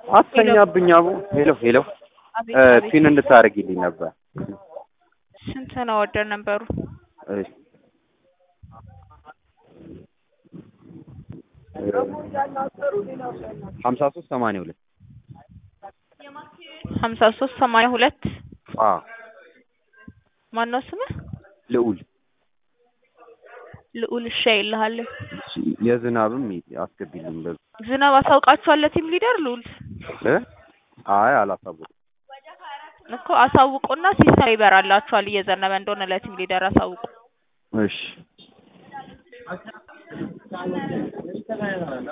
አስተኛብኝ አቡ ሄሎ ሄሎ አቤት አቤት ፒን እንድታረጊልኝ ነበር። ስንት ነው ኦርደር ነበሩ? እሺ 5382 5382 ማነው ስምህ? ልዑል ልዑል እሺ ይልሃል። የዝናብም አስገቢልኝ በዛ ዝናብ አሳውቃችኋል ለቲም ሊደር ልዑል? አይ አላሳወቁም እኮ አሳውቁና ሲሳይ ይበራላችኋል እየዘነበ እንደሆነ ለቲም ሊደር አሳውቁ። እሺ